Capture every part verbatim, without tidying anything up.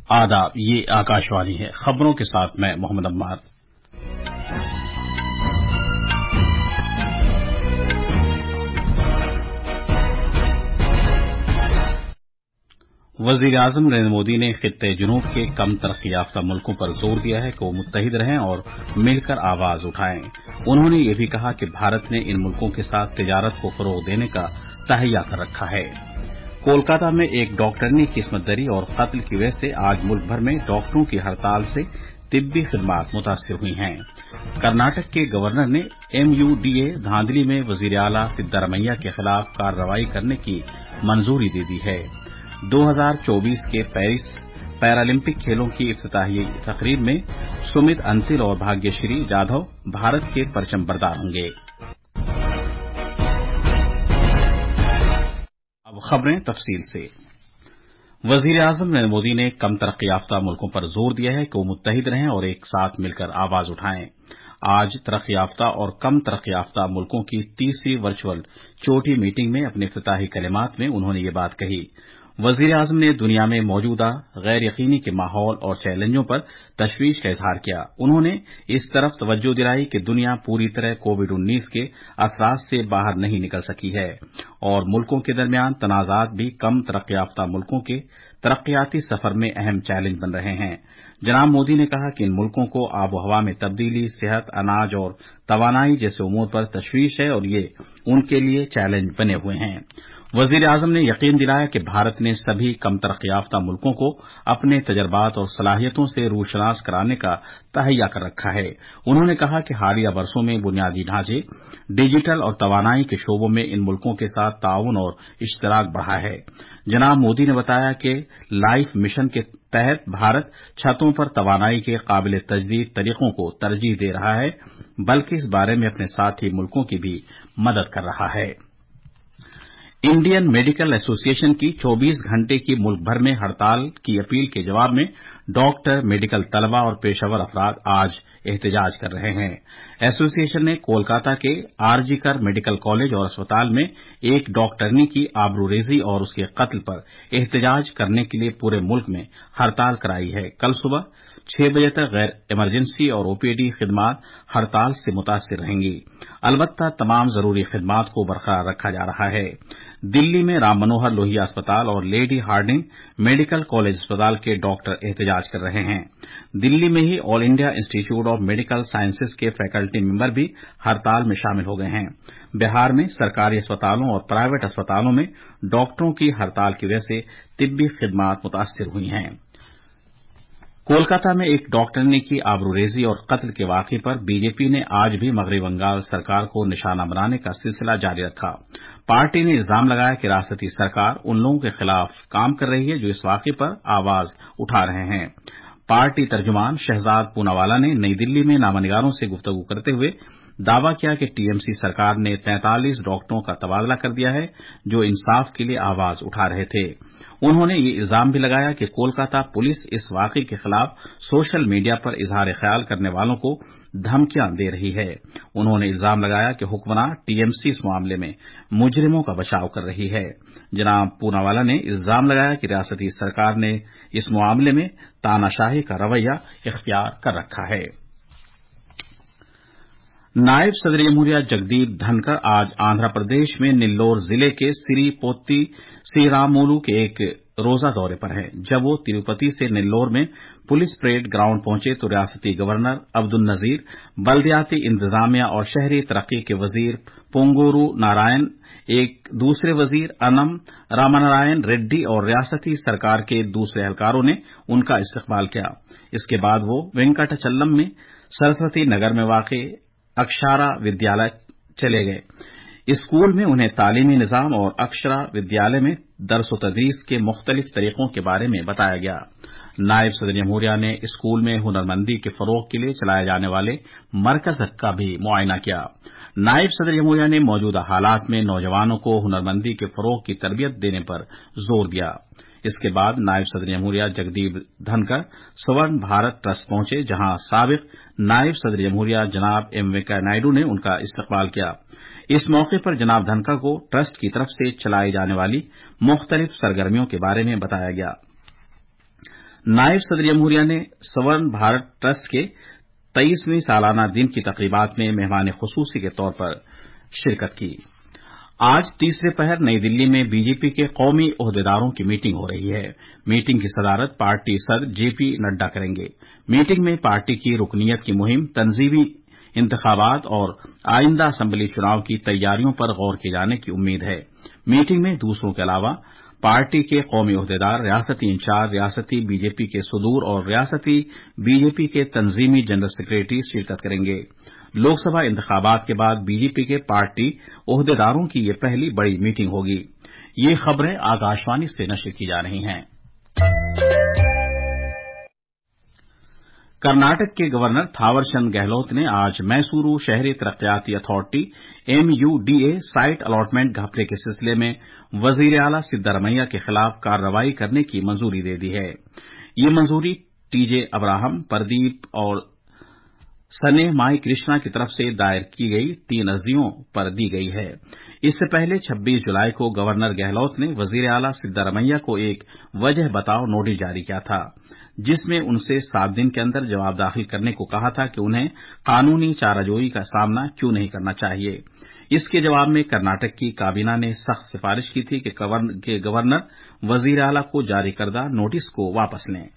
आदाब, ये आकाशवाणी है। खबरों के साथ मैं मोहम्मद अम्मार। वजीर आजम नरेंद्र मोदी ने खित्ते जुनूब के कम तरक्की याफ्ता मुल्कों पर जोर दिया है कि वो मुत्तहिद रहें और मिलकर आवाज उठाएं। उन्होंने ये भी कहा कि भारत ने इन मुल्कों के साथ तिजारत को फरोग देने का तहैया कर रखा है। कोलकाता में एक डॉक्टरनी की इस्मत दरी और कत्ल की वजह से आज मुल्क भर में डॉक्टरों की हड़ताल से तिब्बी खिदमात मुतासिर हुई हैं। कर्नाटक के गवर्नर ने एमयूडीए धांधली में वजीर आला सिद्धारमैया के खिलाफ कार्रवाई करने की मंजूरी दे दी है। दो हजार चौबीस के पेरिस पैरालंपिक खेलों की इफ्तिताही तकरीब में सुमित अंतिल और भाग्यश्री जाधव भारत के परचम बरदार होंगे। अब खबरें तफसील से। वजीर आजम नरेंद्र मोदी ने कम तरक्की याफ्ता मुल्कों पर जोर दिया है कि वो मुत्तहिद रहें और एक साथ मिलकर आवाज उठाएं। आज तरक्की याफ्ता और कम तरक्की याफ्ता मुल्कों की तीसरी वर्चुअल चोटी मीटिंग में अपने इफ्तिताही कलिमात में उन्होंने ये बात कही। वजीर आजम ने दुनिया में मौजूदा गैर यकीनी के माहौल और चैलेंजों पर तशवीश का इजहार किया। उन्होंने इस तरफ तवज्जो दिलाई कि दुनिया पूरी तरह कोविड उन्नीस के असरात से बाहर नहीं निकल सकी है और मुल्कों के दरमियान तनाजात भी कम तरक्की याफ्ता मुल्कों के तरक्कियाती सफर में अहम चैलेंज बन रहे हैं। जनाब मोदी ने कहा कि इन मुल्कों को आबोहवा में तब्दीली, सेहत, अनाज और तवानाई जैसे उमूर पर तशवीश है और ये उनके लिए चैलेंज बने हुए हैं। वजीर आजम ने यकीन दिलाया कि भारत ने सभी कम तरक्की याफ्ता मुल्कों को अपने तजर्बात और सलाहियतों से रूशनास कराने का तहैया कर रखा है। उन्होंने कहा कि हालिया बरसों में बुनियादी ढांचे, डिजिटल और तवानाई के शोबों में इन मुल्कों के साथ ताउन और इश्तराक बढ़ा है। जनाब मोदी ने बताया कि लाइफ मिशन के तहत भारत छतों पर तवानाई के काबिल तजदीद तरीकों को तरजीह दे रहा है, बल्कि इस बारे में अपने साथी मुल्कों की भी मदद कर रहा है। इंडियन मेडिकल एसोसिएशन की चौबीस घंटे की मुल्क भर में हड़ताल की अपील के जवाब में डॉक्टर, मेडिकल तलबा और पेशेवर अफराद आज एहतजाज कर रहे हैं। एसोसिएशन ने कोलकाता के आरजीकर मेडिकल कॉलेज और अस्पताल में एक डॉक्टरनी की आबरूरेजी और उसके कत्ल पर एहतजाज करने के लिए पूरे मुल्क में हड़ताल कराई है। कल सुबह छह बजे तक गैर इमरजेंसी और ओपीडी खिदमात हड़ताल से मुतासिर रहेंगी। अलबत्ता तमाम जरूरी खिदमात को बरकरार रखा जा रहा है। दिल्ली में राम मनोहर लोहिया अस्पताल और लेडी हार्डिंग मेडिकल कॉलेज अस्पताल के डॉक्टर एहतजाज कर रहे हैं। दिल्ली में ही all India institute of medical sciences के फैकल्टी मेंबर भी हड़ताल में शामिल हो गए हैं। बिहार में सरकारी अस्पतालों और प्राइवेट अस्पतालों में डॉक्टरों की हड़ताल की वजह से तिब्बी खिदमात मुतासिर हुई हैं। कोलकाता में एक डॉक्टरनी की आबरूरेजी और कत्ल के वाकये पर बीजेपी ने आज भी मगरबी बंगाल सरकार को निशाना बनाने का सिलसिला जारी रखा। पार्टी ने इल्जाम लगाया कि रियासती सरकार उन लोगों के खिलाफ काम कर रही है जो इस वाकये पर आवाज उठा रहे हैं। पार्टी तर्जुमान शहजाद पूनावाला ने नई दिल्ली में नामानिगारों से गुफ्तगू करते हुए दावा किया कि टीएमसी सरकार ने तैंतालीस डॉक्टरों का तबादला कर दिया है जो इंसाफ के लिए आवाज उठा रहे थे। उन्होंने ये इल्जाम भी लगाया कि कोलकाता पुलिस इस वाकये के खिलाफ सोशल मीडिया पर इजहार ख्याल करने वालों को धमकियां दे रही है। उन्होंने इल्जाम लगाया कि हुक्मरान टीएमसी इस मामले में मुजरिमों का बचाव कर रही है। जनाब पूनावाला ने इल्जाम लगाया कि रियासती सरकार ने इस मामले में तानाशाही का रवैया इख्तियार कर रखा है। नायब सदर जमहूरिया जगदीप धनखड़ आज आंध्र प्रदेश में नेल्लोर जिले के सिरीपोती श्रीरामुलु के एक रोजा दौरे पर हैं। जब वो तिरुपति से नेल्लोर में पुलिस परेड ग्राउंड पहुंचे तो रियासती गवर्नर अब्दुल नजीर, बल्दियाती इंतजामिया और शहरी तरक्की के वजीर पोंगूरू नारायण, एक दूसरे वजीर अनम रामानारायण रेड्डी और रियासती सरकार के दूसरे एहलकारों ने उनका इस्तकबाल किया। इसके बाद वो वेंकटचलम में सरस्वती नगर में वाक़ अक्षरा विद्यालय चले गए। स्कूल में उन्हें तालीमी निजाम और अक्षरा विद्यालय में दर्स व तदरीस के मुख्तलिफ तरीकों के बारे में बताया गया। नायब सदर जमहूरिया ने स्कूल में हुनरमंदी के फरोग के लिए चलाए जाने वाले मरकज का भी मुआयना किया। नायब सदर जमहूरिया ने मौजूदा हालात में नौजवानों को हुनरमंदी के फरोग की तरबियत देने पर जोर दिया। इसके बाद नायब सदर जमहूरिया जगदीप धनखड़ स्वर्ण भारत ट्रस्ट पहुंचे, जहां साबिक नायब सदर जमहूरिया जनाब एम वेंकैया नायडू ने उनका इस्तकबाल किया। इस मौके पर जनाब धनखड़ को ट्रस्ट की तरफ से चलाई जाने वाली मुख्तलिफ सरगर्मियों के बारे में बताया गया। नायब सदर जमहूरिया ने स्वर्ण भारत ट्रस्ट के तेईसवीं सालाना दिन की तकरीबात में मेहमान खुसूसी के तौर पर शिरकत की। आज तीसरे पहर नई दिल्ली में बीजेपी के कौमी ओहदेदारों की मीटिंग हो रही है। मीटिंग की सदारत पार्टी सदर जेपी नड्डा करेंगे। मीटिंग में पार्टी की रुकनियत की मुहिम, तंजीमी इंतखाबात और आइंदा असेंबली चुनाव की तैयारियों पर गौर किए जाने की उम्मीद है। मीटिंग में दूसरों के अलावा पार्टी के कौमी ओहदेदार, रियासती इंचार्ज, रियासती बीजेपी के सुदूर और रियासती बीजेपी के तंजीमी जनरल सेक्रेटरी शिरकत करेंगे। लोकसभा इंतखाबात के बाद बीजेपी के पार्टी ओहदेदारों की यह पहली बड़ी मीटिंग होगी। ये खबरें आकाशवाणी से नशर की जा रही हैं। कर्नाटक के गवर्नर थावरचंद गहलोत ने आज मैसूरू शहरी तरक्कियाती अथॉरिटी एमयूडीए साइट अलॉटमेंट घपले के सिलसिले में वजीर आला सिद्धारमैया के खिलाफ कार्रवाई करने की मंजूरी दे दी है। ये मंजूरी टीजे अब्राहम, प्रदीप और सने माई कृष्णा की तरफ से दायर की गई तीन अर्जियों पर दी गई है। इससे पहले छब्बीस जुलाई को गवर्नर गहलोत ने वजीर आला सिद्धारमैया को एक वजह बताओ नोटिस जारी किया था, जिसमें उनसे सात दिन के अंदर जवाब दाखिल करने को कहा था कि उन्हें कानूनी चाराजोई का सामना क्यों नहीं करना चाहिए। इसके जवाब में कर्नाटक की काबीना ने सख्त सिफारिश की थी कि गवर्नर वजीर आला को जारी करदा नोटिस को वापस लें।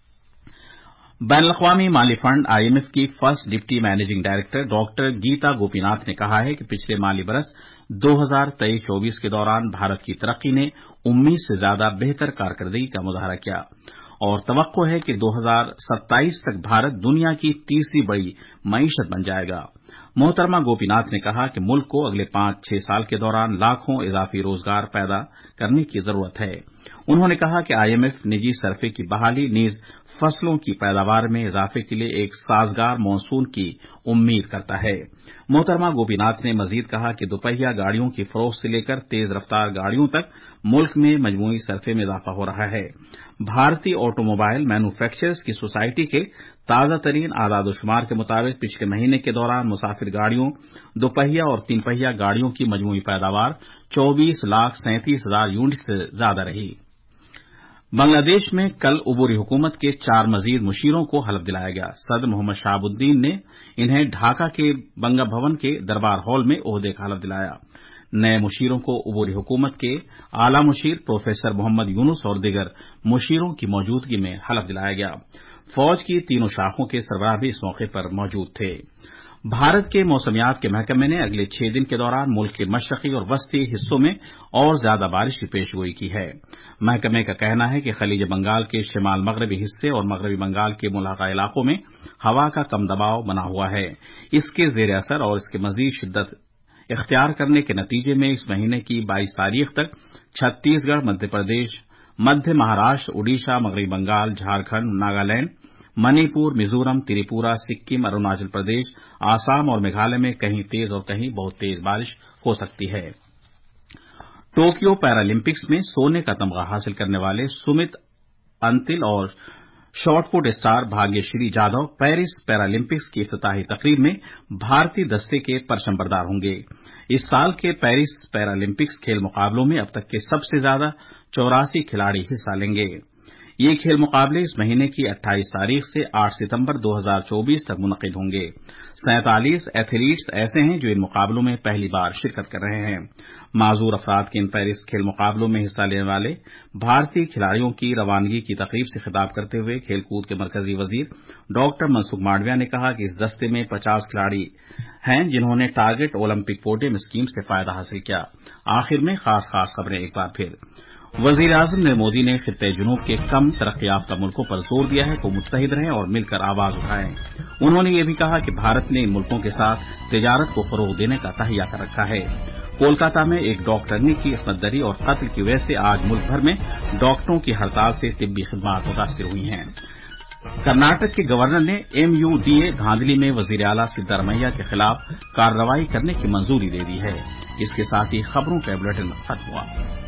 बैनुल-अक़वामी माली फंड आईएमएफ की first deputy managing director doctor Gita Gopinath ने कहा है कि पिछले माली बरस दो हज़ार तेईस चौबीस के दौरान भारत की तरक्की ने उम्मीद से ज्यादा बेहतर कारकर्दगी का मुजाहरा किया और तवक्को है कि दो हज़ार सत्ताईस तक भारत दुनिया की तीसरी बड़ी मईशत बन जाएगा। मोहतरमा गोपीनाथ ने कहा कि मुल्क को अगले पांच छह साल के दौरान लाखों इजाफी रोजगार पैदा करने की जरूरत है। उन्होंने कहा कि आईएमएफ निजी सरफे की बहाली नीज फसलों की पैदावार में इजाफे के लिए एक साजगार मानसून की उम्मीद करता है। मोहतरमा गोपीनाथ ने मजीद कहा कि दोपहिया गाड़ियों की फरोख्त से लेकर तेज रफ्तार गाड़ियों तक मुल्क में मजमूई सरफे में इजाफा हो रहा है। भारतीय ऑटोमोबाइल मैन्युफैक्चरर्स की सोसाइटी के ताजा तरीन आदादोशुमार के मुताबिक पिछले महीने के दौरान मुसाफिर गाड़ियों, दोपहिया और तीन पहिया गाड़ियों की मजमूई पैदावार चौबीस लाख सैंतीस हजार यूनिट से ज्यादा रही। बांग्लादेश में कल उबूरी हुकूमत के चार मजीद मुशीरों को हलफ दिलाया गया। सदर मोहम्मद शहाबुद्दीन ने इन्हें ढाका के बंगा भवन के दरबार हॉल में ओहदे का हलफ दिलाया। नए मुशीरों को उबूरी हुकूमत के आला मुशीर प्रोफेसर मोहम्मद यूनुस और दीगर मुशीरों की मौजूदगी में हलफ दिलाया गया। फौज की तीनों शाखों के सरबराह भी इस मौके पर मौजूद थे। भारत के मौसमियात के महकमे ने अगले छह दिन के दौरान मुल्क के मशरकी और वस्ती हिस्सों में और ज्यादा बारिश की पेशगोई की है। महकमे का कहना है कि खलीज बंगाल के शिमाल मगरबी हिस्से और मगरबी बंगाल के मुलाका इलाकों में हवा का कम दबाव बना हुआ है। इसके जेर असर और इसके मजीद शिद्दत इख्तियार करने के नतीजे में इस महीने की बाईस तारीख तक छत्तीसगढ़, मध्य प्रदेश, मध्य महाराष्ट्र, उड़ीसा, मगरबी बंगाल, झारखंड, नागालैंड, मणिपुर, मिजोरम, त्रिपुरा, सिक्किम, अरुणाचल प्रदेश, आसाम और मेघालय में कहीं तेज और कहीं बहुत तेज बारिश हो सकती है। टोक्यो पैरालंपिक्स में सोने का तमगा हासिल करने वाले सुमित अंतिल और shot put star Bhagyashree Jadhav Paris Paralympics की इफ्तिताही तकरीब में भारतीय दस्ते के परचमबरदार होंगे। इस साल के पेरिस पैरालंपिक्स खेल मुकाबलों में अब तक के सबसे ज्यादा चौरासी खिलाड़ी हिस्सा लेंगे। ये खेल मुकाबले इस महीने की अट्ठाईस तारीख से आठ सितंबर दो हज़ार चौबीस तक मुनक़िद होंगे। सैंतालीस एथलीट्स ऐसे हैं जो इन मुकाबलों में पहली बार शिरकत कर रहे हैं। माजूर अफराद के इन पेरिस खेल मुकाबलों में हिस्सा लेने वाले भारतीय खिलाड़ियों की रवानगी की तकरीब से खिताब करते हुए खेलकूद के मरकजी वजीर डॉक्टर मनसुख मांडविया ने कहा कि इस दस्ते में पचास खिलाड़ी हैं जिन्होंने टारगेट ओलंपिक पोडियम स्कीम से फायदा हासिल किया। आखिर में खास खास खबरें एक बार फिर। वजीर आजम नरेंद्र मोदी ने खित्ते जुनूब के कम तरक्की याफ्ता मुल्कों पर जोर दिया है कि वो मुत्तहिद रहें और मिलकर आवाज उठाएं। उन्होंने ये भी कहा कि भारत ने इन मुल्कों के साथ तिजारत को फरोग देने का तहिया कर रखा है। कोलकाता में एक डॉक्टरनी की इस्मत दरी और कत्ल की वजह से आज मुल्क भर में डॉक्टरों की हड़ताल से तिब्बी खिदमात मुतासिर हुई हैं। कर्नाटक के गवर्नर ने एमयूडीए धांधली में वजीर आला सिद्धारमैया के खिलाफ कार्रवाई करने की मंजूरी दे दी है। इसके साथ ही खबरों का बुलेटिन खत्म हुआ।